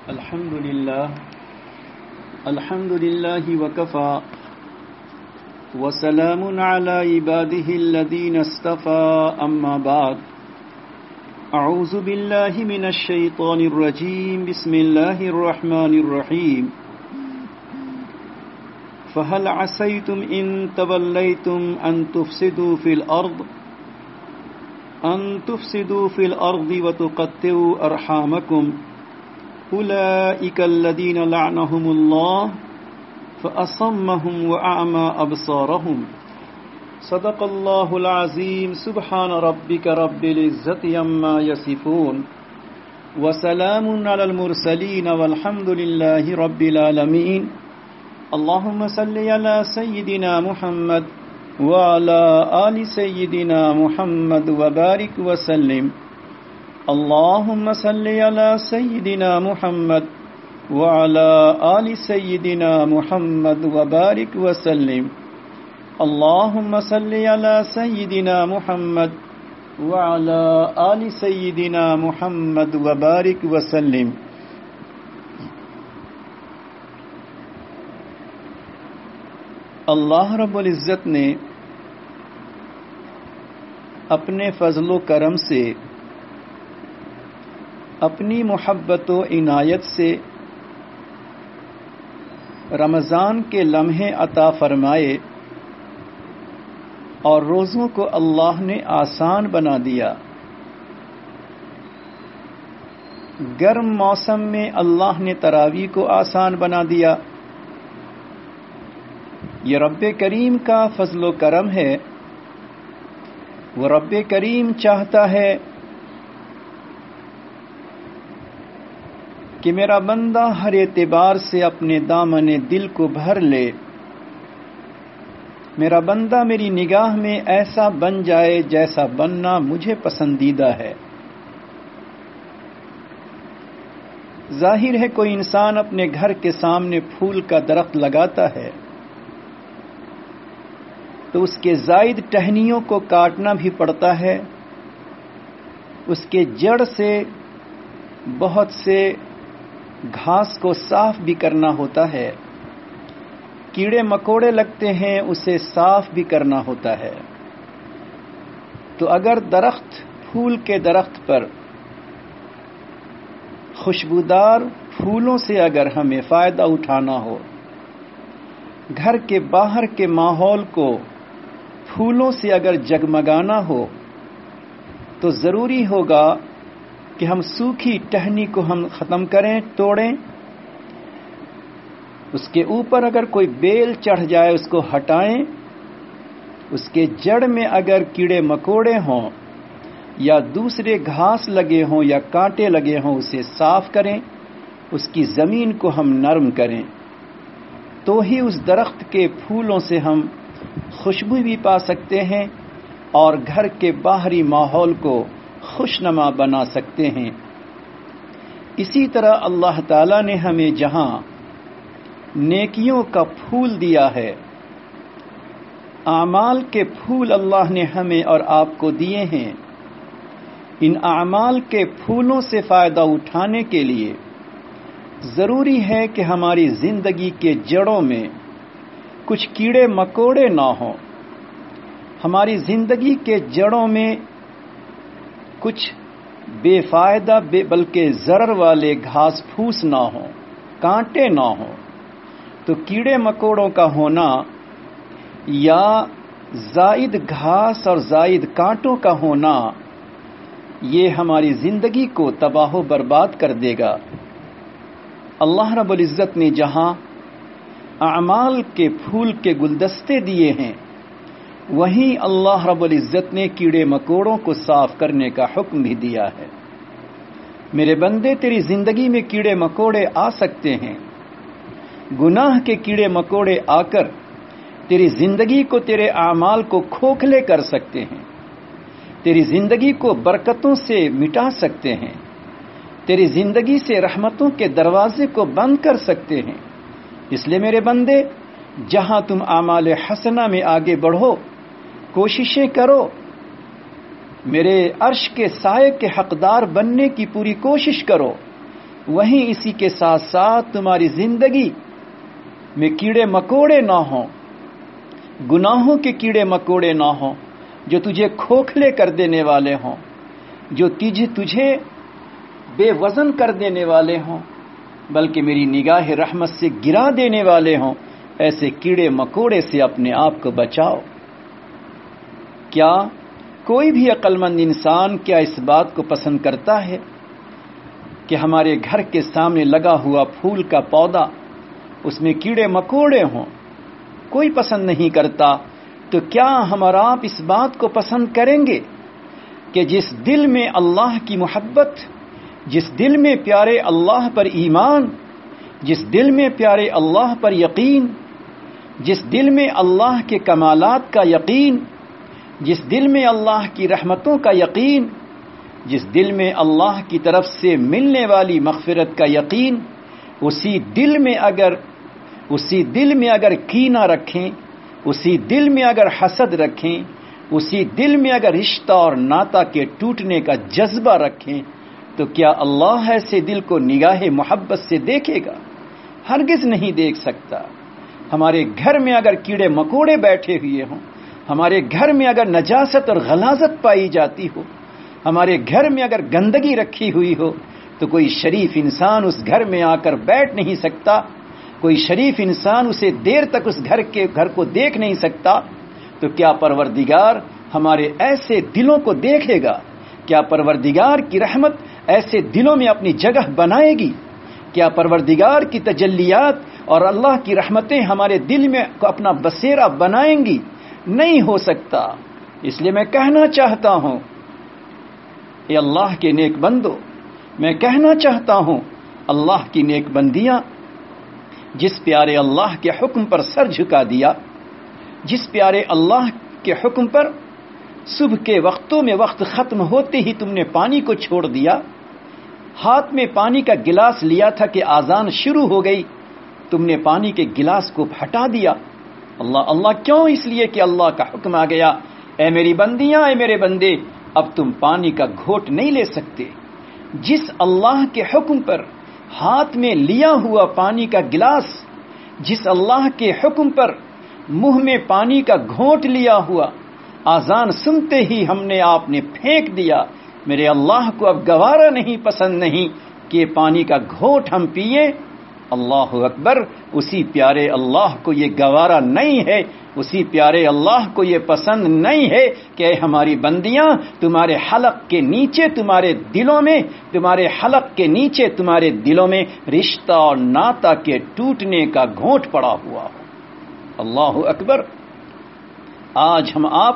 الحمد لله وكفى وسلام على عباده الذين اصطفى أما بعد أعوذ بالله من الشيطان الرجيم بسم الله الرحمن الرحيم فهل عسيتم إن توليتم أن تفسدوا في الأرض وتقطعوا أرحامكم أولئك الذين لعنهم الله فأصمهم وأعمى أبصارهم صدق الله العظيم سبحان ربك رب العزة عما يصفون وسلام على المرسلين والحمد لله رب العالمين اللهم صل على سيدنا محمد وعلى آل سيدنا محمد وبارك وسلم اللهم صل على سيدنا محمد وعلى آل سيدنا محمد وبارك وسلم اللهم صل على سيدنا محمد وعلى آل سيدنا محمد وبارك وسلم. اللہ رب العزت نے اپنے فضل و کرم سے، اپنی محبت و عنایت سے رمضان کے لمحے عطا فرمائے اور روزوں کو اللہ نے آسان بنا دیا. گرم موسم میں اللہ نے تراویح کو آسان بنا دیا. یہ رب کریم کا فضل و کرم ہے. وہ رب کریم چاہتا ہے کہ میرا بندہ ہر اعتبار سے اپنے دامن دل کو بھر لے. میرا بندہ میری نگاہ میں ایسا بن جائے جیسا بننا مجھے پسندیدہ ہے. ظاہر ہے کوئی انسان اپنے گھر کے سامنے پھول کا درخت لگاتا ہے تو اس کے زائد ٹہنیوں کو کاٹنا بھی پڑتا ہے. اس کے جڑ سے بہت سے گھاس کو صاف بھی کرنا ہوتا ہے. کیڑے مکوڑے لگتے ہیں، اسے صاف بھی کرنا ہوتا ہے. تو اگر پھول کے درخت پر خوشبودار پھولوں سے اگر ہمیں فائدہ اٹھانا ہو، گھر کے باہر کے ماحول کو پھولوں سے اگر جگمگانا ہو، تو ضروری ہوگا کہ ہم سوکھی ٹہنی کو ہم ختم کریں، توڑیں. اس کے اوپر اگر کوئی بیل چڑھ جائے اس کو ہٹائیں. اس کے جڑ میں اگر کیڑے مکوڑے ہوں یا دوسرے گھاس لگے ہوں یا کانٹے لگے ہوں اسے صاف کریں. اس کی زمین کو ہم نرم کریں تو ہی اس درخت کے پھولوں سے ہم خوشبو بھی پا سکتے ہیں اور گھر کے باہری ماحول کو خوشنما بنا سکتے ہیں. اسی طرح اللہ تعالی نے ہمیں جہاں نیکیوں کا پھول دیا ہے، اعمال کے پھول اللہ نے ہمیں اور آپ کو دیے ہیں. ان اعمال کے پھولوں سے فائدہ اٹھانے کے لیے ضروری ہے کہ ہماری زندگی کے جڑوں میں کچھ کیڑے مکوڑے نہ ہوں. ہماری زندگی کے جڑوں میں کچھ بے فائدہ بلکہ ضرر والے گھاس پھوس نہ ہوں، کانٹے نہ ہوں. تو کیڑے مکوڑوں کا ہونا یا زائد گھاس اور زائد کانٹوں کا ہونا یہ ہماری زندگی کو تباہ و برباد کر دے گا. اللہ رب العزت نے جہاں اعمال کے پھول کے گلدستے دیے ہیں، وہیں اللہ رب العزت نے کیڑے مکوڑوں کو صاف کرنے کا حکم بھی دیا ہے. میرے بندے، تیری زندگی میں کیڑے مکوڑے آ سکتے ہیں. گناہ کے کیڑے مکوڑے آ کر تیری زندگی کو، تیرے اعمال کو کھوکھلے کر سکتے ہیں. تیری زندگی کو برکتوں سے مٹا سکتے ہیں. تیری زندگی سے رحمتوں کے دروازے کو بند کر سکتے ہیں. اس لیے میرے بندے، جہاں تم اعمال حسنہ میں آگے بڑھو، کوششیں کرو، میرے عرش کے سائے کے حقدار بننے کی پوری کوشش کرو. وہیں اسی کے ساتھ ساتھ تمہاری زندگی میں کیڑے مکوڑے نہ ہوں، گناہوں کے کیڑے مکوڑے نہ ہوں جو تجھے کھوکھلے کر دینے والے ہوں، جو تجھے بے وزن کر دینے والے ہوں، بلکہ میری نگاہ رحمت سے گرا دینے والے ہوں۔ ایسے کیڑے مکوڑے سے اپنے آپ کو بچاؤ۔ کیا کوئی بھی عقل مند انسان کیا اس بات کو پسند کرتا ہے کہ ہمارے گھر کے سامنے لگا ہوا پھول کا پودا اس میں کیڑے مکوڑے ہوں؟ کوئی پسند نہیں کرتا۔ تو کیا ہم اور آپ اس بات کو پسند کریں گے کہ جس دل میں اللہ کی محبت، جس دل میں پیارے اللہ پر ایمان، جس دل میں پیارے اللہ پر یقین، جس دل میں اللہ کے کمالات کا یقین، جس دل میں اللہ کی رحمتوں کا یقین، جس دل میں اللہ کی طرف سے ملنے والی مغفرت کا یقین، اسی دل میں اگر کینہ رکھیں، اسی دل میں اگر حسد رکھیں، اسی دل میں اگر رشتہ اور ناتا کے ٹوٹنے کا جذبہ رکھیں، تو کیا اللہ ایسے دل کو نگاہ محبت سے دیکھے گا؟ ہرگز نہیں دیکھ سکتا۔ ہمارے گھر میں اگر کیڑے مکوڑے بیٹھے ہوئے ہوں، ہمارے گھر میں اگر نجاست اور غلاظت پائی جاتی ہو، ہمارے گھر میں اگر گندگی رکھی ہوئی ہو، تو کوئی شریف انسان اس گھر میں آ کر بیٹھ نہیں سکتا، کوئی شریف انسان اسے دیر تک اس گھر کو دیکھ نہیں سکتا۔ تو کیا پروردگار ہمارے ایسے دلوں کو دیکھے گا؟ کیا پروردگار کی رحمت ایسے دلوں میں اپنی جگہ بنائے گی؟ کیا پروردگار کی تجلیات اور اللہ کی رحمتیں ہمارے دل میں اپنا بسیرا بنائیں گی؟ نہیں ہو سکتا۔ اس لیے میں کہنا چاہتا ہوں، اے اللہ کے نیک بندو، میں کہنا چاہتا ہوں، اللہ کی نیک بندیاں، جس پیارے اللہ کے حکم پر سر جھکا دیا، جس پیارے اللہ کے حکم پر صبح کے وقتوں میں وقت ختم ہوتے ہی تم نے پانی کو چھوڑ دیا، ہاتھ میں پانی کا گلاس لیا تھا کہ آذان شروع ہو گئی، تم نے پانی کے گلاس کو ہٹا دیا۔ اللہ اللہ کیوں؟ اس لیے کہ اللہ کا حکم آ گیا، اے میری بندیاں، اے میرے بندے، اب تم پانی کا گھونٹ نہیں لے سکتے۔ جس اللہ کے حکم پر ہاتھ میں لیا ہوا پانی کا گلاس، جس اللہ کے حکم پر منہ میں پانی کا گھونٹ لیا ہوا، آذان سنتے ہی ہم نے آپ نے پھینک دیا، میرے اللہ کو اب گوارا نہیں، پسند نہیں کہ پانی کا گھونٹ ہم پیئیں۔ اللہ اکبر، اسی پیارے اللہ کو یہ گوارا نہیں ہے، اسی پیارے اللہ کو یہ پسند نہیں ہے کہ اے ہماری بندیاں، تمہارے حلق کے نیچے، تمہارے دلوں میں، تمہارے حلق کے نیچے، تمہارے دلوں میں رشتہ اور ناتا کے ٹوٹنے کا گھونٹ پڑا ہوا ہو۔ اللہ اکبر۔ آج ہم آپ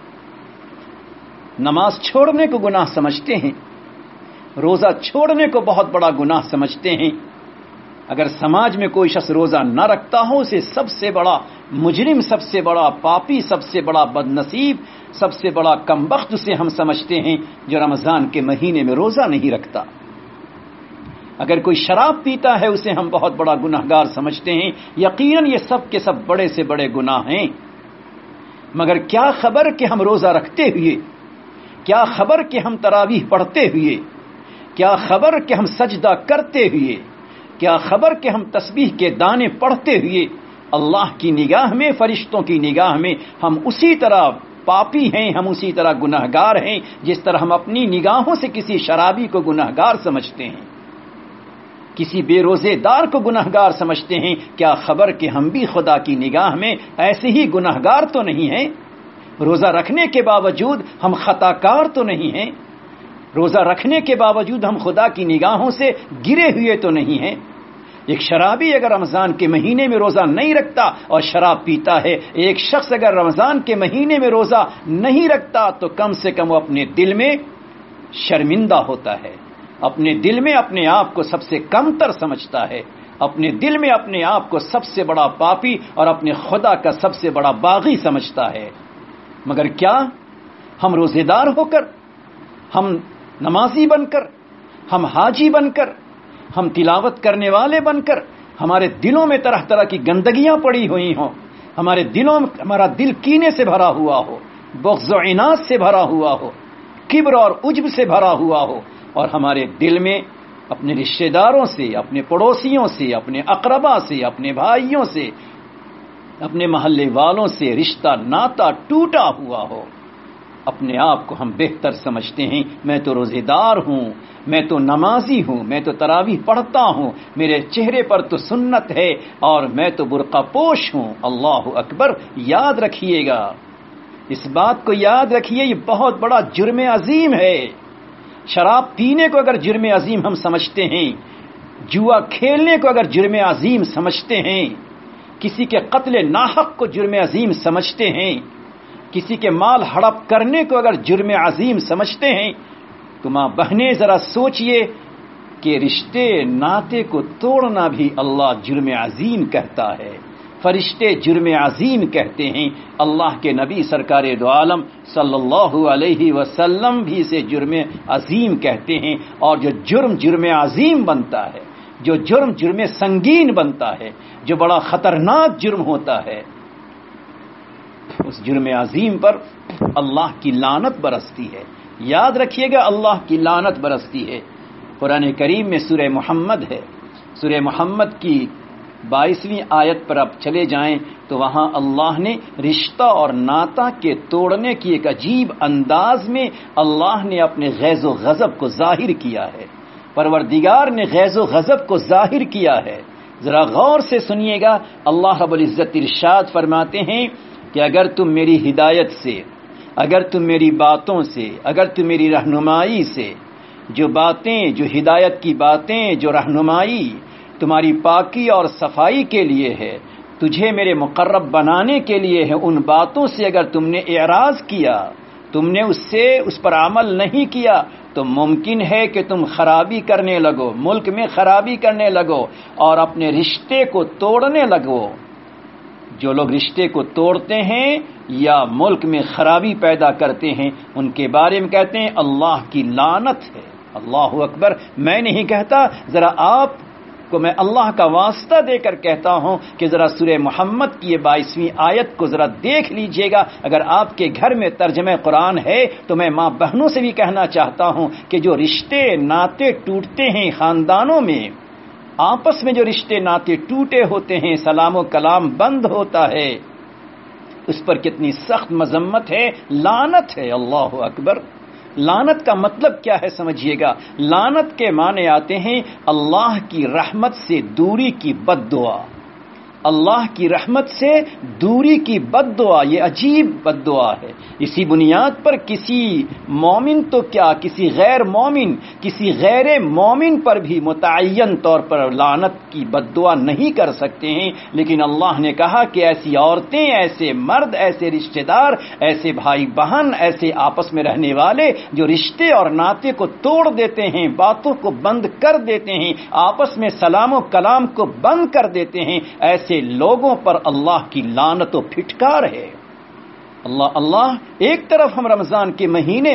نماز چھوڑنے کو گناہ سمجھتے ہیں، روزہ چھوڑنے کو بہت بڑا گناہ سمجھتے ہیں۔ اگر سماج میں کوئی شخص روزہ نہ رکھتا ہو، اسے سب سے بڑا مجرم، سب سے بڑا پاپی، سب سے بڑا بدنصیب، سب سے بڑا کمبخت اسے ہم سمجھتے ہیں جو رمضان کے مہینے میں روزہ نہیں رکھتا۔ اگر کوئی شراب پیتا ہے، اسے ہم بہت بڑا گناہگار سمجھتے ہیں۔ یقیناً یہ سب کے سب بڑے سے بڑے گناہ ہیں، مگر کیا خبر کہ ہم روزہ رکھتے ہوئے، کیا خبر کہ ہم تراویح پڑھتے ہوئے، کیا خبر کہ ہم سجدہ کرتے ہوئے، کیا خبر کہ ہم تسبیح کے دانے پڑھتے ہوئے اللہ کی نگاہ میں، فرشتوں کی نگاہ میں ہم اسی طرح پاپی ہیں، ہم اسی طرح گناہگار ہیں جس طرح ہم اپنی نگاہوں سے کسی شرابی کو گناہگار سمجھتے ہیں، کسی بے روزے دار کو گناہگار سمجھتے ہیں۔ کیا خبر کہ ہم بھی خدا کی نگاہ میں ایسے ہی گناہگار تو نہیں ہیں؟ روزہ رکھنے کے باوجود ہم خطا کار تو نہیں ہیں؟ روزہ رکھنے کے باوجود ہم خدا کی نگاہوں سے گرے ہوئے تو نہیں ہیں؟ ایک شرابی اگر رمضان کے مہینے میں روزہ نہیں رکھتا اور شراب پیتا ہے، ایک شخص اگر رمضان کے مہینے میں روزہ نہیں رکھتا تو کم سے کم وہ اپنے دل میں شرمندہ ہوتا ہے، اپنے دل میں اپنے آپ کو سب سے کمتر سمجھتا ہے، اپنے دل میں اپنے آپ کو سب سے بڑا پاپی اور اپنے خدا کا سب سے بڑا باغی سمجھتا ہے۔ مگر کیا ہم روزے دار ہو کر، ہم نمازی بن کر، ہم حاجی بن کر، ہم تلاوت کرنے والے بن کر، ہمارے دلوں میں طرح طرح کی گندگیاں پڑی ہوئی ہوں، ہمارے دلوں میں ہمارا دل کینے سے بھرا ہوا ہو، بغض و عناد سے بھرا ہوا ہو، کبر اور عجب سے بھرا ہوا ہو، اور ہمارے دل میں اپنے رشتہ داروں سے، اپنے پڑوسیوں سے، اپنے اقربا سے، اپنے بھائیوں سے، اپنے محلے والوں سے رشتہ ناتا ٹوٹا ہوا ہو، اپنے آپ کو ہم بہتر سمجھتے ہیں، میں تو روزے دار ہوں، میں تو نمازی ہوں، میں تو تراویح پڑھتا ہوں، میرے چہرے پر تو سنت ہے اور میں تو برقع پوش ہوں۔ اللہ اکبر! یاد رکھیے گا، اس بات کو یاد رکھیے، یہ بہت بڑا جرم عظیم ہے۔ شراب پینے کو اگر جرم عظیم ہم سمجھتے ہیں، جوا کھیلنے کو اگر جرم عظیم سمجھتے ہیں، کسی کے قتل ناحق کو جرم عظیم سمجھتے ہیں، کسی کے مال ہڑپ کرنے کو اگر جرم عظیم سمجھتے ہیں، تو ماں بہنیں ذرا سوچئے کہ رشتے ناتے کو توڑنا بھی اللہ جرم عظیم کہتا ہے، فرشتے جرم عظیم کہتے ہیں، اللہ کے نبی سرکار دو عالم صلی اللہ علیہ وسلم بھی اسے جرم عظیم کہتے ہیں۔ اور جو جرم عظیم بنتا ہے، جو جرم سنگین بنتا ہے، جو بڑا خطرناک جرم ہوتا ہے، اس جرم عظیم پر اللہ کی لعنت برستی ہے۔ یاد رکھیے گا، اللہ کی لعنت برستی ہے۔ قرآن کریم میں سورہ محمد ہے، سورہ محمد کی 22ویں آیت پر آپ چلے جائیں تو وہاں اللہ نے رشتہ اور ناتا کے توڑنے کی ایک عجیب انداز میں اللہ نے اپنے غیظ و غضب کو ظاہر کیا ہے، پروردگار نے غیظ و غضب کو ظاہر کیا ہے۔ ذرا غور سے سنیے گا، اللہ رب العزت ارشاد فرماتے ہیں کہ اگر تم میری ہدایت سے، اگر تم میری باتوں سے، اگر تم میری رہنمائی سے، جو باتیں، جو ہدایت کی باتیں، جو رہنمائی تمہاری پاکی اور صفائی کے لیے ہے، تجھے میرے مقرب بنانے کے لیے ہے، ان باتوں سے اگر تم نے اعراض کیا، تم نے اس پر عمل نہیں کیا، تو ممکن ہے کہ تم خرابی کرنے لگو، ملک میں خرابی کرنے لگو اور اپنے رشتے کو توڑنے لگو۔ جو لوگ رشتے کو توڑتے ہیں یا ملک میں خرابی پیدا کرتے ہیں، ان کے بارے میں کہتے ہیں اللہ کی لعنت ہے۔ اللہ اکبر! میں نہیں کہتا، ذرا آپ کو میں اللہ کا واسطہ دے کر کہتا ہوں کہ ذرا سورہ محمد کی یہ 22ویں آیت کو ذرا دیکھ لیجئے گا۔ اگر آپ کے گھر میں ترجمہ قرآن ہے تو میں ماں بہنوں سے بھی کہنا چاہتا ہوں کہ جو رشتے ناتے ٹوٹتے ہیں خاندانوں میں، آپس میں جو رشتے ناتے ٹوٹے ہوتے ہیں، سلام و کلام بند ہوتا ہے، اس پر کتنی سخت مذمت ہے، لعنت ہے۔ اللہ اکبر! لعنت کا مطلب کیا ہے سمجھیے گا، لعنت کے معنی آتے ہیں اللہ کی رحمت سے دوری کی بد دعا، اللہ کی رحمت سے دوری کی بد دعا۔ یہ عجیب بد دعا ہے۔ اسی بنیاد پر کسی مومن تو کیا، کسی غیر مومن، کسی غیر مومن پر بھی متعین طور پر لعنت کی بد دعا نہیں کر سکتے ہیں، لیکن اللہ نے کہا کہ ایسی عورتیں، ایسے مرد، ایسے رشتہ دار، ایسے بھائی بہن، ایسے آپس میں رہنے والے جو رشتے اور ناطے کو توڑ دیتے ہیں، باتوں کو بند کر دیتے ہیں، آپس میں سلام و کلام کو بند کر دیتے ہیں، ایسے لوگوں پر اللہ کی لعنت و پھٹکار ہے۔ اللہ ایک طرف ہم رمضان کے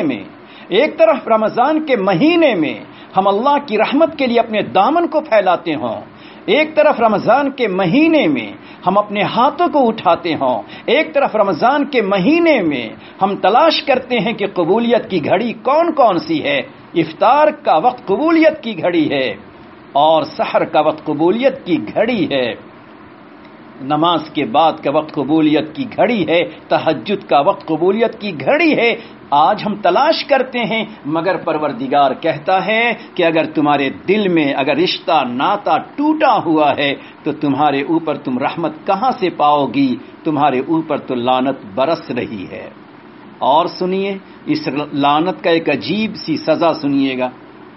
مہینے میں ہم اللہ کی رحمت کے لیے اپنے دامن کو پھیلاتے ہوں، ایک طرف رمضان کے مہینے میں ہم اپنے ہاتھوں کو اٹھاتے ہوں، ایک طرف رمضان کے مہینے میں ہم تلاش کرتے ہیں کہ قبولیت کی گھڑی کون کون سی ہے۔ افطار کا وقت قبولیت کی گھڑی ہے اور سحر کا وقت قبولیت کی گھڑی ہے، نماز کے بعد کا وقت قبولیت کی گھڑی ہے، تہجد کا وقت قبولیت کی گھڑی ہے۔ آج ہم تلاش کرتے ہیں، مگر پروردگار کہتا ہے کہ اگر تمہارے دل میں اگر رشتہ ناتا ٹوٹا ہوا ہے تو تمہارے اوپر تم رحمت کہاں سے پاؤ گی، تمہارے اوپر تو لعنت برس رہی ہے۔ اور سنیے اس لعنت کا ایک عجیب سی سزا سنیے گا۔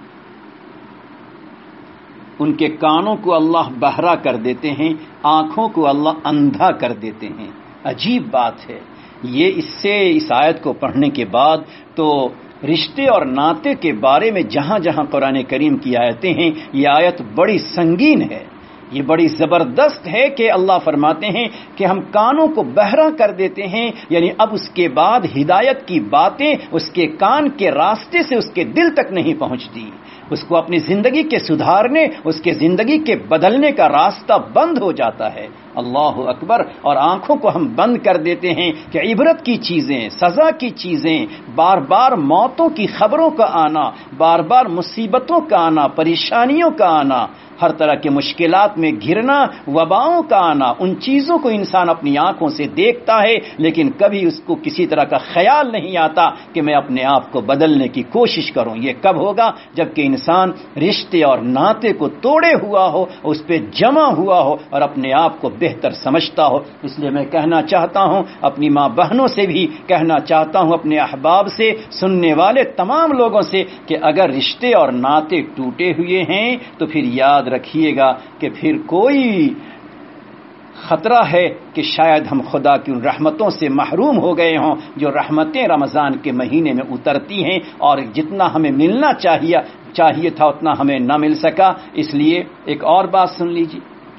ان کے کانوں کو اللہ بہرا کر دیتے ہیں، آنکھوں کو اللہ اندھا کر دیتے ہیں۔ عجیب بات ہے یہ۔ اس آیت کو پڑھنے کے بعد تو رشتے اور ناطے کے بارے میں جہاں جہاں قرآن کریم کی آیتیں ہیں، یہ آیت بڑی سنگین ہے، یہ بڑی زبردست ہے کہ اللہ فرماتے ہیں کہ ہم کانوں کو بہرا کر دیتے ہیں، یعنی اب اس کے بعد ہدایت کی باتیں اس کے کان کے راستے سے اس کے دل تک نہیں پہنچتی، اس کو اپنی زندگی کے سدھارنے، اس کے زندگی کے بدلنے کا راستہ بند ہو جاتا ہے۔ اللہ اکبر. اور آنکھوں کو ہم بند کر دیتے ہیں کہ عبرت کی چیزیں، سزا کی چیزیں، بار بار موتوں کی خبروں کا آنا، بار بار مصیبتوں کا آنا، پریشانیوں کا آنا، ہر طرح کے مشکلات میں گھرنا، وباؤں کا آنا، ان چیزوں کو انسان اپنی آنکھوں سے دیکھتا ہے، لیکن کبھی اس کو کسی طرح کا خیال نہیں آتا کہ میں اپنے آپ کو بدلنے کی کوشش کروں. یہ کب ہوگا؟ جبکہ انسان رشتے اور ناطے کو توڑے ہوا ہو، اس پہ جمع ہوا ہو اور اپنے آپ کو بہتر سمجھتا ہو. اس لیے میں کہنا چاہتا ہوں، اپنی ماں بہنوں سے بھی کہنا چاہتا ہوں، اپنے احباب سے، سننے والے تمام لوگوں سے، کہ اگر رشتے اور ناطے ٹوٹے ہوئے ہیں تو پھر یاد رکھیے گا کہ پھر کوئی خطرہ ہے کہ شاید ہم خدا کی ان رحمتوں سے محروم ہو گئے ہوں جو رحمتیں رمضان کے مہینے میں اترتی ہیں، اور جتنا ہمیں ملنا چاہیے تھا اتنا ہمیں نہ مل سکا. اس لیے ایک اور بات سن لیجیے.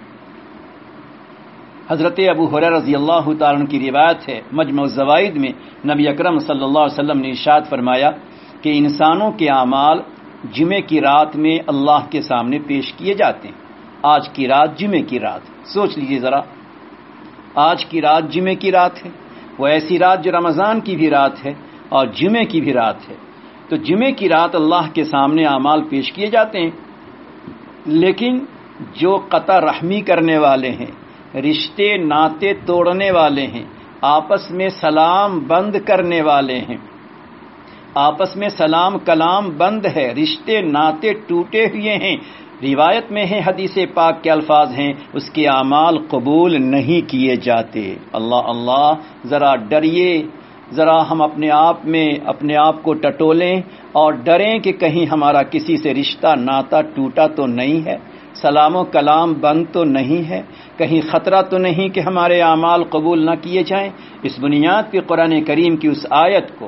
حضرت ابو ہریرہ رضی اللہ تعالیٰ عنہ کی روایت ہے، مجمع الزوائد میں نبی اکرم صلی اللہ علیہ وسلم نے ارشاد فرمایا کہ انسانوں کے اعمال جمعے کی رات میں اللہ کے سامنے پیش کیے جاتے ہیں. آج کی رات جمعے کی رات، سوچ لیجئے ذرا، آج کی رات جمعے کی رات ہے، وہ ایسی رات جو رمضان کی بھی رات ہے اور جمعے کی بھی رات ہے. تو جمعے کی رات اللہ کے سامنے اعمال پیش کیے جاتے ہیں، لیکن جو قطع رحمی کرنے والے ہیں، رشتے ناطے توڑنے والے ہیں، آپس میں سلام بند کرنے والے ہیں، آپس میں سلام کلام بند ہے، رشتے ناطے ٹوٹے ہوئے ہیں، روایت میں ہے، حدیث پاک کے الفاظ ہیں، اس کے اعمال قبول نہیں کیے جاتے. اللہ اللہ، ذرا ڈریے، ذرا ہم اپنے آپ کو ٹٹولیں اور ڈریں کہ کہیں ہمارا کسی سے رشتہ ناطا ٹوٹا تو نہیں ہے، سلام و کلام بند تو نہیں ہے، کہیں خطرہ تو نہیں کہ ہمارے اعمال قبول نہ کیے جائیں. اس بنیاد پہ قرآن کریم کی اس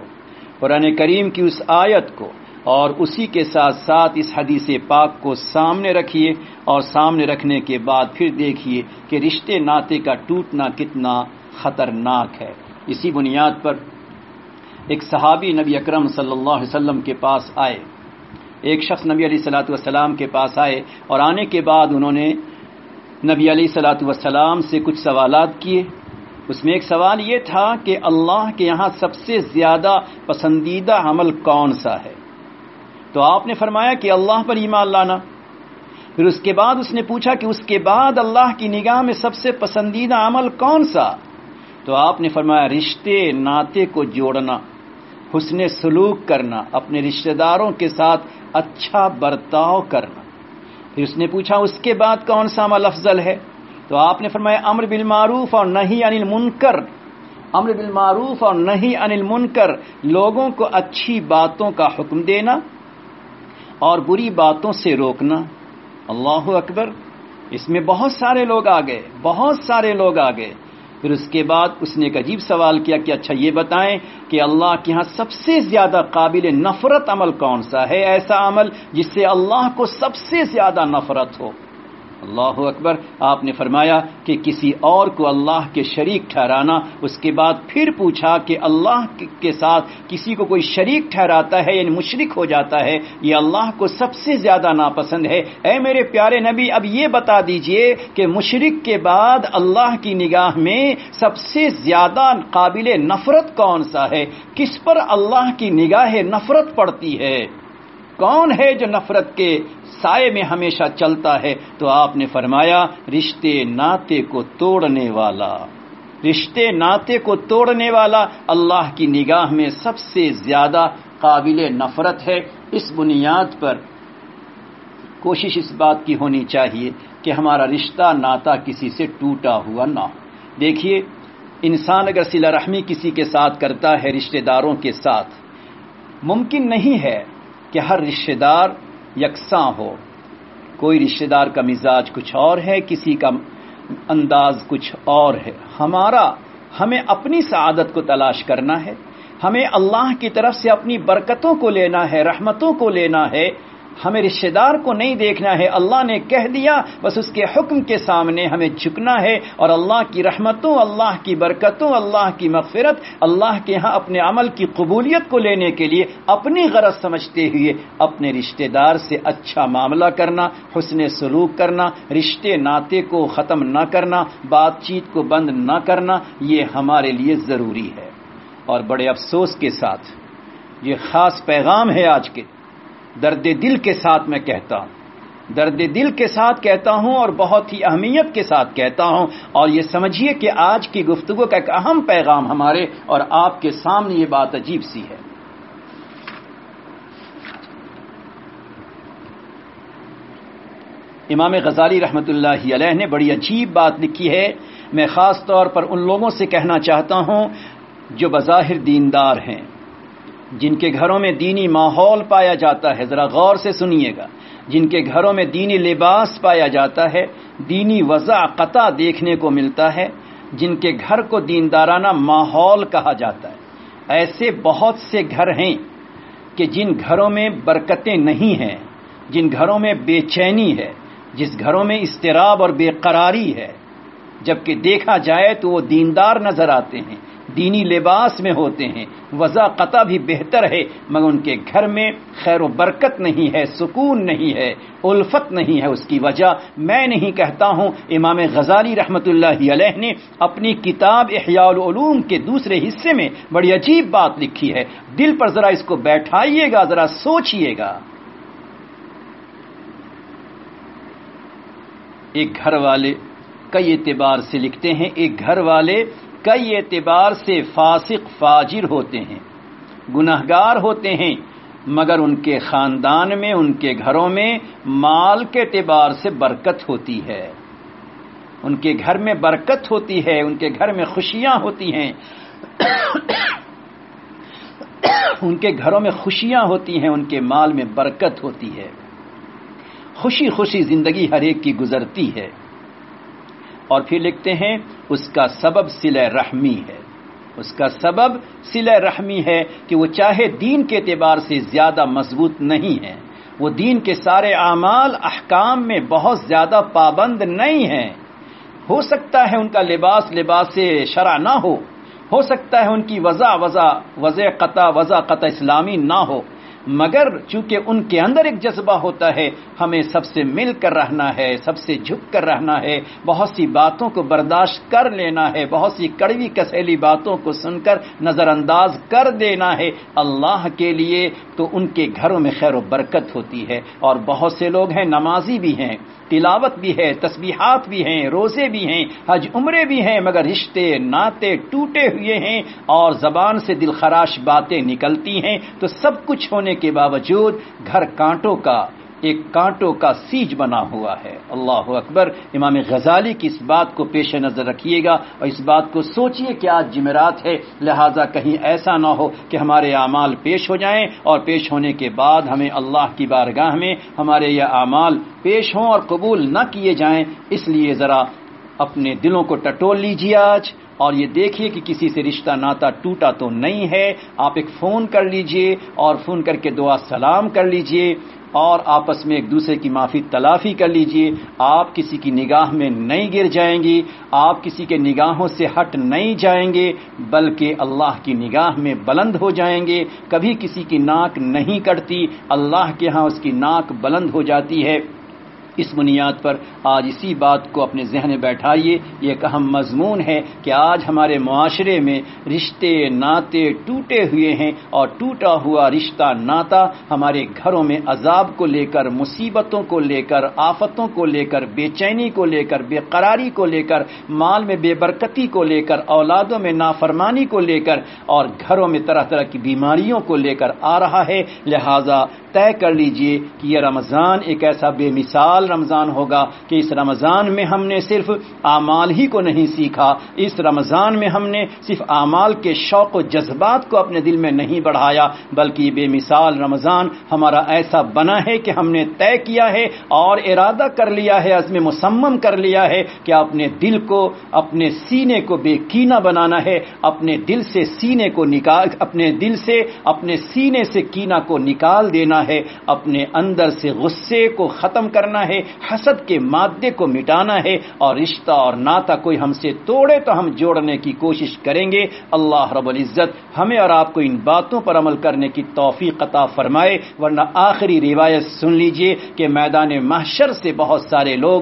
آیت کو اور اسی کے ساتھ ساتھ اس حدیث پاک کو سامنے رکھیے، اور سامنے رکھنے کے بعد پھر دیکھیے کہ رشتے ناطے کا ٹوٹنا کتنا خطرناک ہے. اسی بنیاد پر ایک صحابی نبی اکرم صلی اللہ علیہ وسلم کے پاس آئے، ایک شخص نبی علیہ الصلوۃ والسلام کے پاس آئے، اور آنے کے بعد انہوں نے نبی علیہ الصلوۃ والسلام سے کچھ سوالات کیے. اس میں ایک سوال یہ تھا کہ اللہ کے یہاں سب سے زیادہ پسندیدہ عمل کون سا ہے؟ تو آپ نے فرمایا کہ اللہ پر ایمان لانا. پھر اس کے بعد اس نے پوچھا کہ اس کے بعد اللہ کی نگاہ میں سب سے پسندیدہ عمل کون سا؟ تو آپ نے فرمایا رشتے ناطے کو جوڑنا، حسن سلوک کرنا، اپنے رشتہ داروں کے ساتھ اچھا برتاؤ کرنا. پھر اس نے پوچھا اس کے بعد کون سا عمل افضل ہے؟ تو آپ نے فرمایا امر بالمعروف اور نہی عن المنکر. امر بالمعروف اور نہی عن المنکر، لوگوں کو اچھی باتوں کا حکم دینا اور بری باتوں سے روکنا. اللہ اکبر. اس میں بہت سارے لوگ آ گئے. پھر اس کے بعد اس نے ایک عجیب سوال کیا کہ اچھا یہ بتائیں کہ اللہ کے ہاں سب سے زیادہ قابل نفرت عمل کون سا ہے؟ ایسا عمل جس سے اللہ کو سب سے زیادہ نفرت ہو. اللہ اکبر. آپ نے فرمایا کہ کسی اور کو اللہ کے شریک ٹھہرانا. اس کے بعد پھر پوچھا کہ اللہ کے ساتھ کسی کو کوئی شریک ٹھہراتا ہے یعنی مشرک ہو جاتا ہے، یہ اللہ کو سب سے زیادہ ناپسند ہے. اے میرے پیارے نبی، اب یہ بتا دیجئے کہ مشرک کے بعد اللہ کی نگاہ میں سب سے زیادہ قابل نفرت کون سا ہے؟ کس پر اللہ کی نگاہ نفرت پڑتی ہے؟ کون ہے جو نفرت کے سائے میں ہمیشہ چلتا ہے؟ تو آپ نے فرمایا رشتے ناطے کو توڑنے والا اللہ کی نگاہ میں سب سے زیادہ قابل نفرت ہے. اس بنیاد پر کوشش اس بات کی ہونی چاہیے کہ ہمارا رشتہ ناطا کسی سے ٹوٹا ہوا نہ ہو. دیکھیے، انسان اگر صلہ رحمی کسی کے ساتھ کرتا ہے، رشتہ داروں کے ساتھ، ممکن نہیں ہے کہ ہر رشتہ دار یکساں ہو. کوئی رشتہ دار کا مزاج کچھ اور ہے، کسی کا انداز کچھ اور ہے. ہمیں اپنی سعادت کو تلاش کرنا ہے، ہمیں اللہ کی طرف سے اپنی برکتوں کو لینا ہے، رحمتوں کو لینا ہے. ہمیں رشتہ دار کو نہیں دیکھنا ہے، اللہ نے کہہ دیا بس اس کے حکم کے سامنے ہمیں جھکنا ہے، اور اللہ کی رحمتوں، اللہ کی برکتوں، اللہ کی مغفرت، اللہ کے ہاں اپنے عمل کی قبولیت کو لینے کے لیے اپنی غرض سمجھتے ہوئے اپنے رشتہ دار سے اچھا معاملہ کرنا، حسن سلوک کرنا، رشتے ناطے کو ختم نہ کرنا، بات چیت کو بند نہ کرنا، یہ ہمارے لیے ضروری ہے۔ اور بڑے افسوس کے ساتھ یہ خاص پیغام ہے آج کے، درد دل کے ساتھ میں کہتا ہوں، درد دل کے ساتھ کہتا ہوں اور بہت ہی اہمیت کے ساتھ کہتا ہوں، اور یہ سمجھیے کہ آج کی گفتگو کا ایک اہم پیغام ہمارے اور آپ کے سامنے یہ بات عجیب سی ہے۔ امام غزالی رحمۃ اللہ علیہ نے بڑی عجیب بات لکھی ہے، میں خاص طور پر ان لوگوں سے کہنا چاہتا ہوں جو بظاہر دیندار ہیں، جن کے گھروں میں دینی ماحول پایا جاتا ہے، ذرا غور سے سنیے گا، جن کے گھروں میں دینی لباس پایا جاتا ہے، دینی وضاقتہ دیکھنے کو ملتا ہے، جن کے گھر کو دیندارانہ ماحول کہا جاتا ہے، ایسے بہت سے گھر ہیں کہ جن گھروں میں برکتیں نہیں ہیں، جن گھروں میں بے چینی ہے، جس گھروں میں اضطراب اور بے قراری ہے، جبکہ دیکھا جائے تو وہ دیندار نظر آتے ہیں، دینی لباس میں ہوتے ہیں، وضاقتہ بھی بہتر ہے، مگر ان کے گھر میں خیر و برکت نہیں ہے، سکون نہیں ہے، الفت نہیں ہے۔ اس کی وجہ میں نہیں کہتا ہوں، امام غزالی رحمۃ اللہ علیہ نے اپنی کتاب احیاء العلوم کے دوسرے حصے میں بڑی عجیب بات لکھی ہے، دل پر ذرا اس کو بیٹھائیے گا، ذرا سوچئے گا۔ ایک گھر والے کئی اعتبار سے لکھتے ہیں، ایک گھر والے کئی اعتبار سے فاسق فاجر ہوتے ہیں، گناہگار ہوتے ہیں، مگر ان کے خاندان میں، ان کے گھروں میں مال کے اعتبار سے برکت ہوتی ہے، ان کے گھر میں برکت ہوتی ہے، ان کے گھر میں خوشیاں ہوتی ہیں ان کے گھروں میں خوشیاں ہوتی ہیں، ان کے مال میں برکت ہوتی ہے، خوشی خوشی زندگی ہر ایک کی گزرتی ہے۔ اور پھر لکھتے ہیں اس کا سبب صلہ رحمی ہے، اس کا سبب صلہ رحمی ہے کہ وہ چاہے دین کے اعتبار سے زیادہ مضبوط نہیں ہے، وہ دین کے سارے اعمال احکام میں بہت زیادہ پابند نہیں ہیں، ہو سکتا ہے ان کا لباس شرع نہ ہو سکتا ہے ان کی وضاقتہ اسلامی نہ ہو، مگر چونکہ ان کے اندر ایک جذبہ ہوتا ہے ہمیں سب سے مل کر رہنا ہے، سب سے جھک کر رہنا ہے، بہت سی باتوں کو برداشت کر لینا ہے، بہت سی کڑوی کسیلی باتوں کو سن کر نظر انداز کر دینا ہے اللہ کے لیے، تو ان کے گھروں میں خیر و برکت ہوتی ہے۔ اور بہت سے لوگ ہیں نمازی بھی ہیں، تلاوت بھی ہے، تسبیحات بھی ہیں، روزے بھی ہیں، حج عمرے بھی ہیں، مگر رشتے ناطے ٹوٹے ہوئے ہیں اور زبان سے دلخراش باتیں نکلتی ہیں، تو سب کچھ ہونے کے باوجود گھر کانٹوں کا سیج بنا ہوا ہے۔ اللہ اکبر۔ امام غزالی کی اس بات کو پیش نظر رکھیے گا اور اس بات کو سوچئے کہ آج جمعرات ہے، لہذا کہیں ایسا نہ ہو کہ ہمارے اعمال پیش ہو جائیں اور پیش ہونے کے بعد ہمیں اللہ کی بارگاہ میں ہمارے یہ اعمال پیش ہوں اور قبول نہ کیے جائیں۔ اس لیے ذرا اپنے دلوں کو ٹٹول لیجیے آج، اور یہ دیکھیے کہ کسی سے رشتہ ناتا ٹوٹا تو نہیں ہے، آپ ایک فون کر لیجئے اور فون کر کے دعا سلام کر لیجئے اور آپس میں ایک دوسرے کی معافی تلافی کر لیجئے۔ آپ کسی کی نگاہ میں نہیں گر جائیں گی، آپ کسی کے نگاہوں سے ہٹ نہیں جائیں گے، بلکہ اللہ کی نگاہ میں بلند ہو جائیں گے۔ کبھی کسی کی ناک نہیں کٹتی، اللہ کے ہاں اس کی ناک بلند ہو جاتی ہے۔ اس بنیاد پر آج اسی بات کو اپنے ذہن میں بیٹھائیے، یہ ایک اہم مضمون ہے کہ آج ہمارے معاشرے میں رشتے ناطے ٹوٹے ہوئے ہیں، اور ٹوٹا ہوا رشتہ ناتا ہمارے گھروں میں عذاب کو لے کر، مصیبتوں کو لے کر، آفتوں کو لے کر، بے چینی کو لے کر، بے قراری کو لے کر، مال میں بے برکتی کو لے کر، اولادوں میں نافرمانی کو لے کر، اور گھروں میں طرح طرح کی بیماریوں کو لے کر آ رہا ہے۔ لہذا طے کر لیجئے کہ یہ رمضان ایک ایسا بے مثال مثال رمضان ہوگا کہ اس رمضان میں ہم نے صرف اعمال ہی کو نہیں سیکھا، اس رمضان میں ہم نے صرف اعمال کے شوق و جذبات کو اپنے دل میں نہیں بڑھایا، بلکہ یہ بے مثال رمضان ہمارا ایسا بنا ہے کہ ہم نے طے کیا ہے اور ارادہ کر لیا ہے، عزم مصمم کر لیا ہے کہ اپنے دل کو، اپنے سینے کو بے کینہ بنانا ہے، اپنے دل سے سینے کو نکال، اپنے دل سے، اپنے سینے سے کینہ کو نکال دینا ہے، اپنے اندر سے غصے کو ختم کرنا ہے، حسد کے مادے کو مٹانا ہے، اور رشتہ اور ناتا کوئی ہم سے توڑے تو ہم جوڑنے کی کوشش کریں گے۔ اللہ رب العزت ہمیں اور آپ کو ان باتوں پر عمل کرنے کی توفیق عطا فرمائے، ورنہ آخری روایت سن لیجئے کہ میدان محشر سے بہت سارے لوگ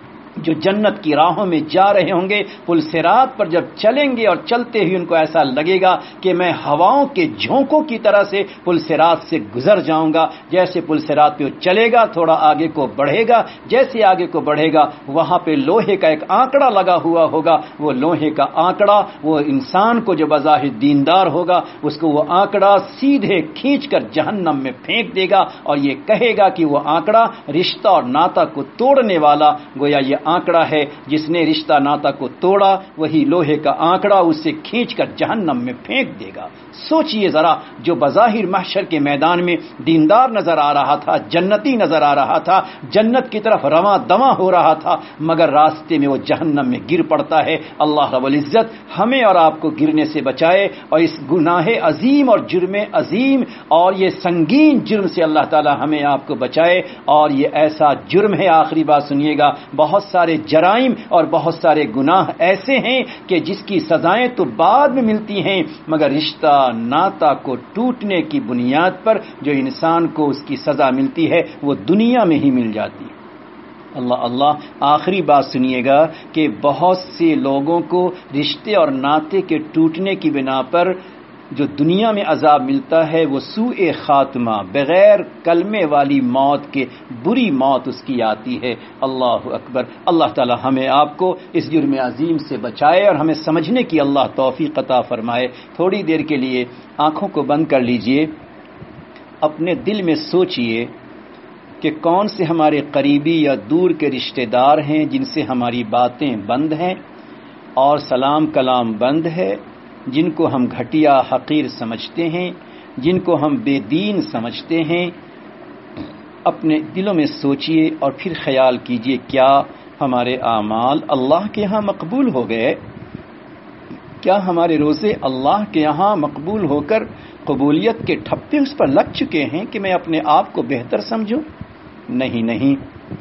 جو جنت کی راہوں میں جا رہے ہوں گے، پل صراط پر جب چلیں گے اور چلتے ہی ان کو ایسا لگے گا کہ میں ہواؤں کے جھونکوں کی طرح سے پل صراط سے گزر جاؤں گا۔ جیسے پل صراط پہ چلے گا، تھوڑا آگے کو بڑھے گا، جیسے آگے کو بڑھے گا وہاں پہ لوہے کا ایک آنکڑا لگا ہوا ہوگا، وہ لوہے کا آنکڑا وہ انسان کو جو بظاہر دیندار ہوگا اس کو وہ آنکڑا سیدھے کھینچ کر جہنم میں پھینک دے گا، اور یہ کہے گا کہ وہ آنکڑا رشتہ اور ناتا کو توڑنے والا، گویا یہ آنکڑا ہے جس نے رشتہ ناتا کو توڑا، وہی لوہے کا آنکڑا اسے کھینچ کر جہنم میں پھینک دے گا۔ سوچئے ذرا، جو بظاہر محشر کے میدان میں دیندار نظر آ رہا تھا، جنتی نظر آ رہا تھا، جنت کی طرف رواں دواں ہو رہا تھا، مگر راستے میں وہ جہنم میں گر پڑتا ہے۔ اللہ رب العزت ہمیں اور آپ کو گرنے سے بچائے، اور اس گناہ عظیم اور جرم عظیم اور یہ سنگین جرم سے اللہ تعالی ہمیں آپ کو بچائے۔ اور یہ ایسا جرم ہے، آخری بات سنیے گا، بہت سارے جرائم اور بہت سارے گناہ ایسے ہیں کہ جس کی سزائیں تو بعد میں ملتی ہیں، مگر رشتہ ناتا کو ٹوٹنے کی بنیاد پر جو انسان کو اس کی سزا ملتی ہے وہ دنیا میں ہی مل جاتی ہے۔ اللہ اللہ، آخری بات سنیے گا کہ بہت سے لوگوں کو رشتے اور ناتے کے ٹوٹنے کی بنا پر جو دنیا میں عذاب ملتا ہے وہ سوء خاتمہ، بغیر کلمے والی موت کے بری موت اس کی آتی ہے۔ اللہ اکبر۔ اللہ تعالی ہمیں آپ کو اس جرم عظیم سے بچائے اور ہمیں سمجھنے کی اللہ توفیق عطا فرمائے۔ تھوڑی دیر کے لیے آنکھوں کو بند کر لیجئے، اپنے دل میں سوچئے کہ کون سے ہمارے قریبی یا دور کے رشتہ دار ہیں جن سے ہماری باتیں بند ہیں اور سلام کلام بند ہے، جن کو ہم گھٹیا حقیر سمجھتے ہیں، جن کو ہم بے دین سمجھتے ہیں۔ اپنے دلوں میں سوچئے اور پھر خیال کیجئے کیا ہمارے اعمال اللہ کے ہاں مقبول ہو گئے؟ کیا ہمارے روزے اللہ کے یہاں مقبول ہو کر قبولیت کے ٹھپے اس پر لگ چکے ہیں کہ میں اپنے آپ کو بہتر سمجھوں؟ نہیں،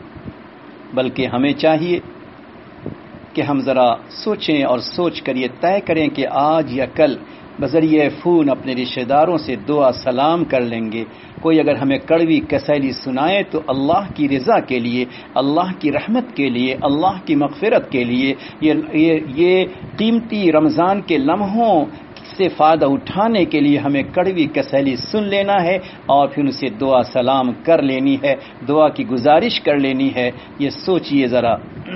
بلکہ ہمیں چاہیے کہ ہم ذرا سوچیں اور سوچ کر یہ طے کریں کہ آج یا کل بذریعہ فون اپنے رشتہ داروں سے دعا سلام کر لیں گے۔ کوئی اگر ہمیں کڑوی کسیلی سنائے تو اللہ کی رضا کے لیے، اللہ کی رحمت کے لیے، اللہ کی مغفرت کے لیے، یہ قیمتی رمضان کے لمحوں سے فائدہ اٹھانے کے لیے ہمیں کڑوی کسیلی سن لینا ہے اور پھر اسے دعا سلام کر لینی ہے، دعا کی گزارش کر لینی ہے۔ یہ سوچئے ذرا۔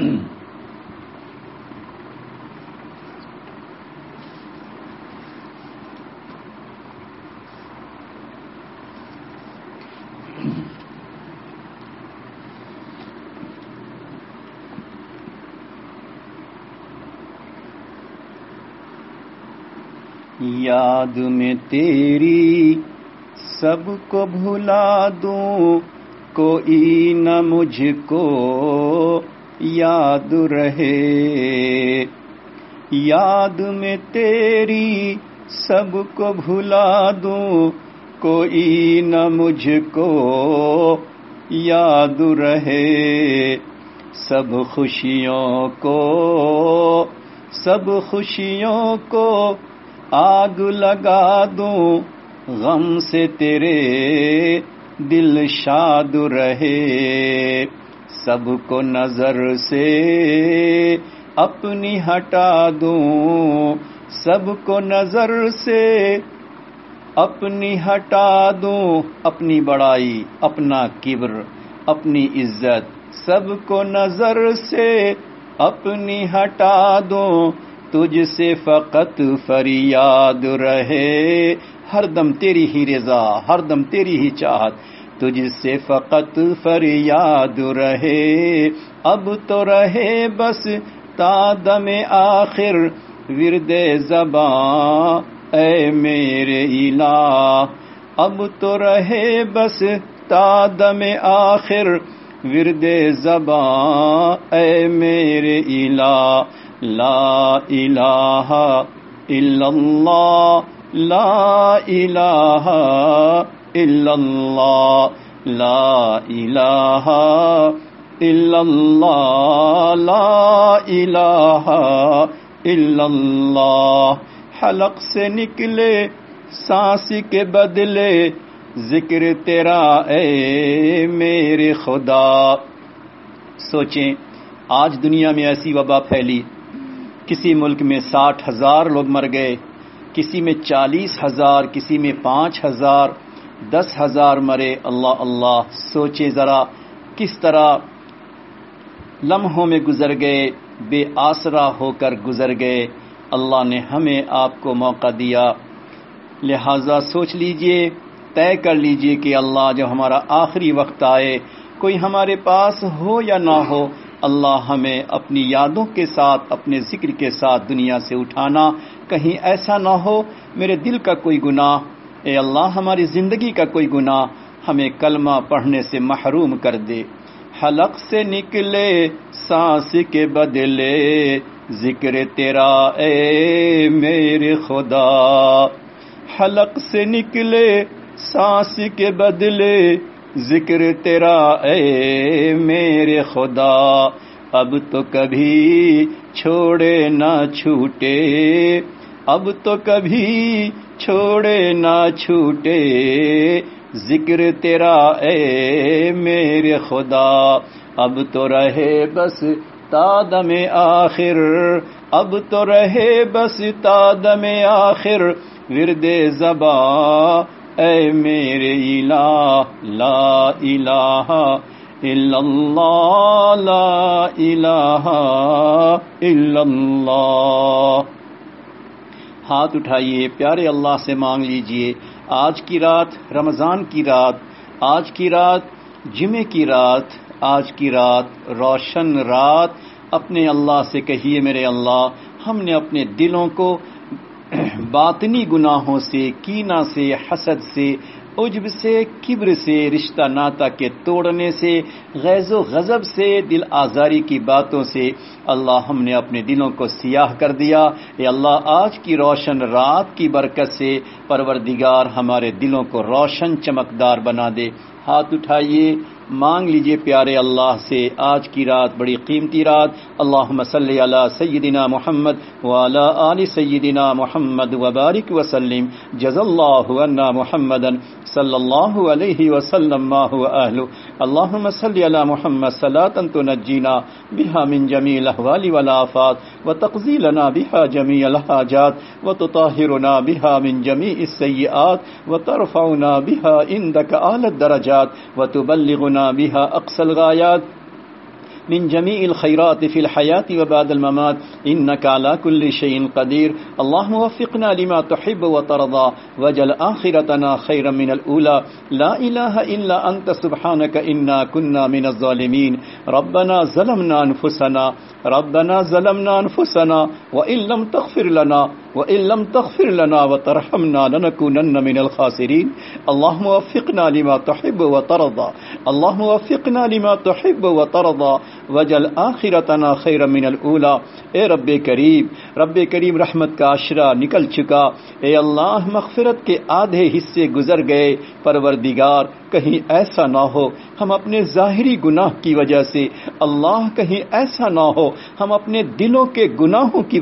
یاد میں تیری سب کو بھلا دوں، کوئی نہ مجھ کو یاد رہے۔ یاد میں تیری سب کو بھلا دوں، کوئی نہ مجھ کو یاد رہے۔ سب خوشیوں کو آگ لگا دوں، غم سے تیرے دل شاد رہے۔ سب کو نظر سے اپنی ہٹا دوں، سب کو نظر سے اپنی ہٹا دوں۔ اپنی بڑائی، اپنا کبر، اپنی عزت سب کو نظر سے اپنی ہٹا دوں۔ تجھ سے فقط فریاد رہے، ہر دم تیری ہی رضا، ہر دم تیری ہی چاہت۔ تجھ سے فقط فریاد رہے، اب تو رہے بس تا دم آخر ورد زباں اے میرے الہ، اب تو رہے بس تا دم آخر ورد زباں اے میرے الہ، لا الہ الا اللہ، لا الہ الا اللہ، لا الہ الا اللہ، لا الہ الا اللہ۔ حلق سے نکلے سانس کے بدلے ذکر تیرا اے میرے خدا۔ سوچیں آج دنیا میں ایسی وبا پھیلی، کسی ملک میں 60,000 لوگ مر گئے، کسی میں 40,000، کسی میں 5,000، 10,000 مرے۔ اللہ اللہ، سوچیں ذرا کس طرح لمحوں میں گزر گئے، بے آسرا ہو کر گزر گئے۔ اللہ نے ہمیں آپ کو موقع دیا، لہٰذا سوچ لیجئے، طے کر لیجئے کہ اللہ جب ہمارا آخری وقت آئے، کوئی ہمارے پاس ہو یا نہ ہو، اللہ ہمیں اپنی یادوں کے ساتھ، اپنے ذکر کے ساتھ دنیا سے اٹھانا۔ کہیں ایسا نہ ہو میرے دل کا کوئی گناہ، اے اللہ ہماری زندگی کا کوئی گناہ ہمیں کلمہ پڑھنے سے محروم کر دے۔ حلق سے نکلے سانس کے بدلے ذکر تیرا اے میرے خدا، حلق سے نکلے سانس کے بدلے ذکر تیرا اے میرے خدا، اب تو کبھی چھوڑے نہ چھوٹے، اب تو کبھی چھوڑے نہ چھوٹے ذکر تیرا اے میرے خدا، اب تو رہے بس تا دم آخر، اب تو رہے بس تا دم آخر ورد زباں اے میرے الہ، لا الہ الا اللہ، لا الہ الا اللہ۔ ہاتھ اٹھائیے، پیارے اللہ سے مانگ لیجئے، آج کی رات رمضان کی رات، آج کی رات جمعے کی رات، آج کی رات روشن رات، اپنے اللہ سے کہیے میرے اللہ ہم نے اپنے دلوں کو باطنی گناہوں سے، کینہ سے، حسد سے، عجب سے، کبر سے، رشتہ ناتا کے توڑنے سے، غیظ و غضب سے، دل آزاری کی باتوں سے اللہ ہم نے اپنے دلوں کو سیاہ کر دیا۔ اے اللہ آج کی روشن رات کی برکت سے پروردگار ہمارے دلوں کو روشن چمکدار بنا دے۔ ہاتھ اٹھائیے، مانگ لیجئے پیارے اللہ سے، آج کی رات بڑی قیمتی رات۔ اللہم صلی علی سیدنا محمد وعلی آل سیدنا محمد وبارک وسلم، جزا اللہ عنا محمدا صلی اللہ علیہ وسلم ما هو اہلہ۔ اللہم صلی علی محمد صلاۃ تنجینا بہا من جمیع الاحوال والآفات وتقضی لنا بہا جمیع الحاجات وتطہرنا بہا من جمیع السیئات وترفعنا بہا عندک اعلی الدرجات وتبلغنا بها أقصى الغايات من جميع الخيرات في الحياة وبعد الممات إنك على كل شيء قدير. اللهم وفقنا لما تحب وترضى واجعل آخرتنا خيرا من الأولى. لا إله إلا أنت سبحانك إنا كنا من الظالمين. ربنا ظلمنا أنفسنا وإن لم تغفر لنا وترحمنا لنكونن من الخاسرين. اللهم وفقنا لما تحب وترضى. اللهم وفقنا لما تحب وترضى وجل آخرتنا خیر من الاولی. اے رب کریم رحمت کا عشرہ نکل چکا. اے اللہ مغفرت کے آدھے حصے گزر گئے. پروردگار کہیں ایسا نہ ہو ہم اپنے ظاہری گناہ کی وجہ سے، اللہ کہیں ایسا نہ ہو ہم اپنے دلوں کے گناہوں کی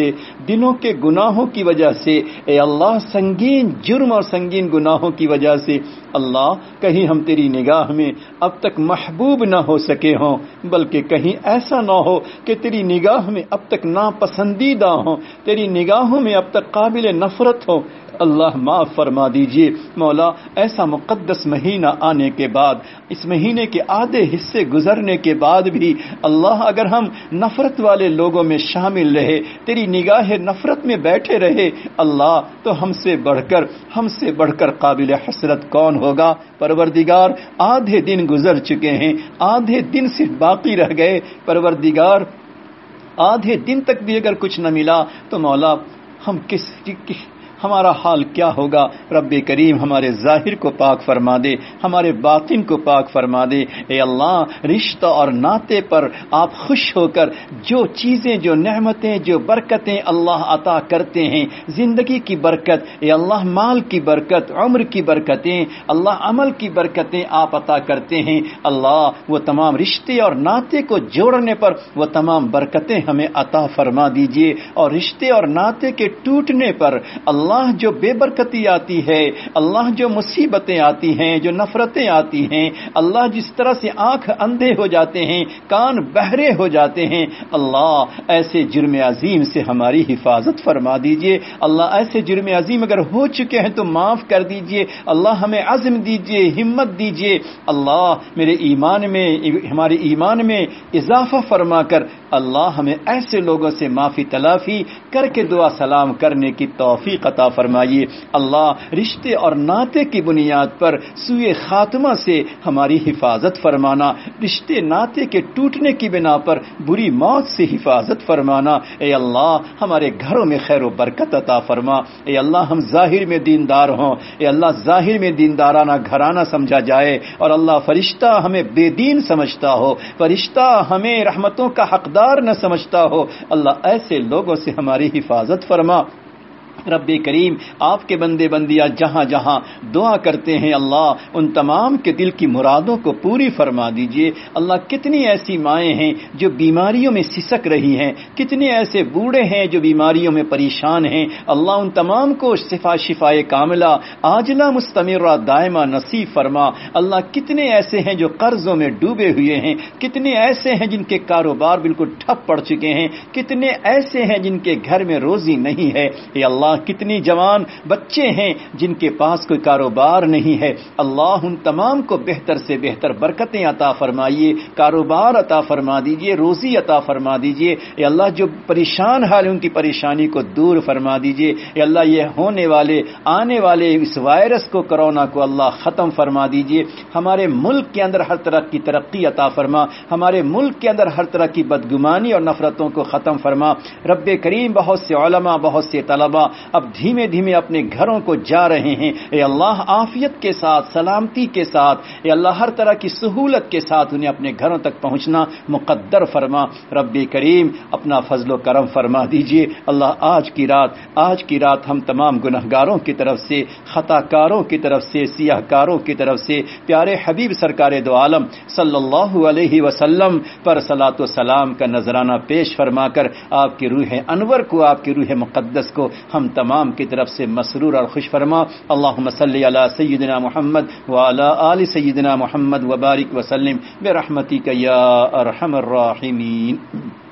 وجہ سے، اے اللہ سنگین جرم اور سنگین گناہوں کی وجہ سے اللہ کہیں ہم تیری نگاہ میں اب تک محبوب نہ ہو سکے ہوں، بلکہ کہیں ایسا نہ ہو کہ تیری نگاہ میں اب تک ناپسندیدہ ہوں، تیری نگاہوں میں اب تک قابل نفرت ہو. اللہ معاف فرما دیجئے مولا. ایسا مقدس مہینہ آنے کے بعد، اس مہینے کے آدھے حصے گزرنے کے بعد بھی اللہ اگر ہم نفرت والے لوگوں میں شامل رہے، تیری نگاہ نفرت میں بیٹھے رہے اللہ، تو ہم سے بڑھ کر قابل حسرت کون ہوگا؟ پروردگار آدھے دن گزر چکے ہیں، آدھے دن صرف باقی رہ گئے. پروردگار آدھے دن تک بھی اگر کچھ نہ ملا تو مولا ہم ہمارا حال کیا ہوگا؟ رب کریم ہمارے ظاہر کو پاک فرما دے، ہمارے باطن کو پاک فرما دے. اے اللہ رشتہ اور ناطے پر آپ خوش ہو کر جو چیزیں، جو نعمتیں، جو برکتیں اللہ عطا کرتے ہیں، زندگی کی برکت، اے اللہ مال کی برکت، عمر کی برکتیں، اللہ عمل کی برکتیں آپ عطا کرتے ہیں اللہ، وہ تمام رشتے اور ناطے کو جوڑنے پر وہ تمام برکتیں ہمیں عطا فرما دیجئے. اور رشتے اور ناطے کے ٹوٹنے پر اللہ جو بے برکتی آتی ہے، اللہ جو مصیبتیں آتی ہیں، جو نفرتیں آتی ہیں، اللہ جس طرح سے آنکھ اندھے ہو جاتے ہیں، کان بہرے ہو جاتے ہیں، اللہ ایسے جرم عظیم سے ہماری حفاظت فرما دیجئے. اللہ ایسے جرم عظیم اگر ہو چکے ہیں تو معاف کر دیجئے. اللہ ہمیں عزم دیجئے، ہمت دیجئے. اللہ ہمارے ایمان میں اضافہ فرما کر اللہ ہمیں ایسے لوگوں سے معافی تلافی کر کے دعا سلام کرنے کی توفیق عطا فرمائیے. اللہ رشتے اور ناطے کی بنیاد پر سوء خاتمہ سے ہماری حفاظت فرمانا، رشتے ناطے کے ٹوٹنے کی بنا پر بری موت سے حفاظت فرمانا. اے اللہ ہمارے گھروں میں خیر و برکت عطا فرما. اے اللہ ہم ظاہر میں دیندار ہوں، اے اللہ ظاہر میں دیندارانہ گھرانہ سمجھا جائے اور اللہ فرشتہ ہمیں بے دین سمجھتا ہو، فرشتہ ہمیں رحمتوں کا حقدار نہ سمجھتا ہو. اللہ ایسے لوگوں سے ہماری حفاظت فرما. رب کریم آپ کے بندے بندیاں جہاں جہاں دعا کرتے ہیں اللہ ان تمام کے دل کی مرادوں کو پوری فرما دیجئے. اللہ کتنی ایسی مائیں ہیں جو بیماریوں میں سسک رہی ہیں، کتنے ایسے بوڑھے ہیں جو بیماریوں میں پریشان ہیں، اللہ ان تمام کو شفائے کاملہ عاجلہ مستمرہ دائمہ نصیب فرما. اللہ کتنے ایسے ہیں جو قرضوں میں ڈوبے ہوئے ہیں، کتنے ایسے ہیں جن کے کاروبار بالکل ٹھپ پڑ چکے ہیں، کتنے ایسے ہیں جن کے گھر میں روزی نہیں ہے. اے اللہ کتنی جوان بچے ہیں جن کے پاس کوئی کاروبار نہیں ہے. اللہ ان تمام کو بہتر سے بہتر برکتیں عطا فرمائیے، کاروبار عطا فرما دیجئے، روزی عطا فرما دیجئے. اے اللہ جو پریشان حال ان کی پریشانی کو دور فرما دیجئے. اے اللہ یہ آنے والے اس وائرس کو، کرونا کو اللہ ختم فرما دیجئے. ہمارے ملک کے اندر ہر طرح کی ترقی عطا فرما، ہمارے ملک کے اندر ہر طرح کی بدگمانی اور نفرتوں کو ختم فرما. رب کریم بہت سے علماء، بہت سے طلباء اب دھیمے دھیمے اپنے گھروں کو جا رہے ہیں. اے اللہ عافیت کے ساتھ، سلامتی کے ساتھ، اے اللہ ہر طرح کی سہولت کے ساتھ انہیں اپنے گھروں تک پہنچنا مقدر فرما. رب کریم اپنا فضل و کرم فرما دیجئے. اللہ آج کی رات ہم تمام گنہگاروں کی طرف سے، خطا کاروں کی طرف سے، سیاہ کاروں کی طرف سے پیارے حبیب سرکار دو عالم صلی اللہ علیہ وسلم پر صلاۃ و سلام کا نذرانہ پیش فرما کر آپ کی روح انور کو، آپ کی روح مقدس کو ہم تمام کی طرف سے مسرور اور خوش فرما. اللہم صلی علی سیدنا محمد وعلی آل سیدنا محمد وبارک وسلم برحمتک یا ارحم الراحمین.